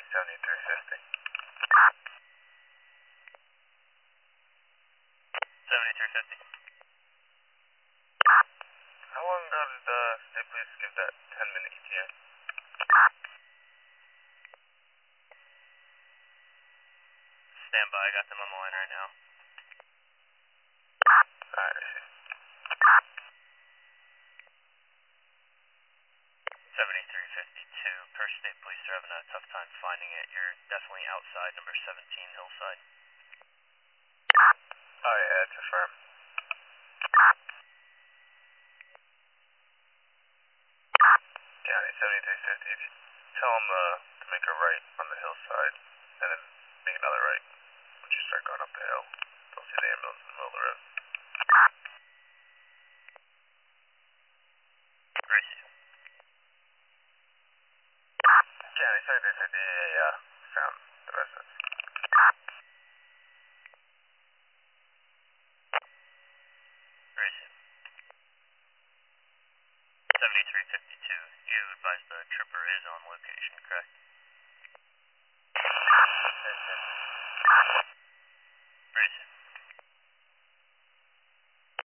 7350. 7350. How long ago did State Police give that 10-minute ETA? Stand by, I got them on the line right now. Alright, I see. 7352, per State Police, are having a tough time finding it. You're definitely outside number 17 Hillside. Oh yeah, it's affirmed. County 7350, if you tell them to make a right on the hillside, and then make another right once you start going up the hill. They'll see the ambulance in the middle of the road. Gracie. County 7350, found the residence. Gracie. 7352, you advised the trooper is on location, correct?